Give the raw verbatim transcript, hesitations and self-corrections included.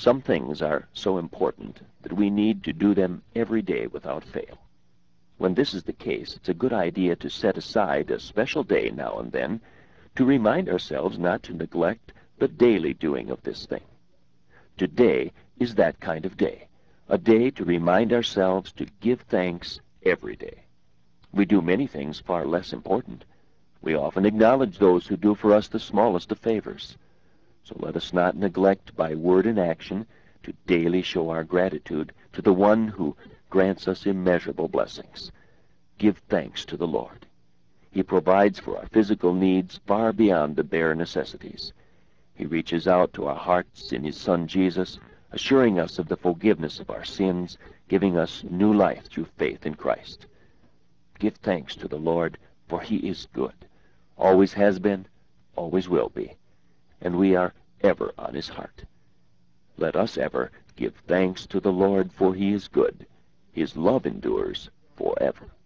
Some things are so important that we need to do them every day without fail. When this is the case, it's a good idea to set aside a special day now and then to remind ourselves not to neglect the daily doing of this thing. Today is that kind of day, a day to remind ourselves to give thanks every day. We do many things far less important. We often acknowledge those who do for us the smallest of favors. So let us not neglect by word and action to daily show our gratitude to the one who grants us immeasurable blessings. Give thanks to the Lord. He provides for our physical needs far beyond the bare necessities. He reaches out to our hearts in his Son Jesus, assuring us of the forgiveness of our sins, giving us new life through faith in Christ. Give thanks to the Lord, for he is good, always has been, always will be, and we are ever on his heart. Let us ever give thanks to the Lord, for he is good. His love endures forever.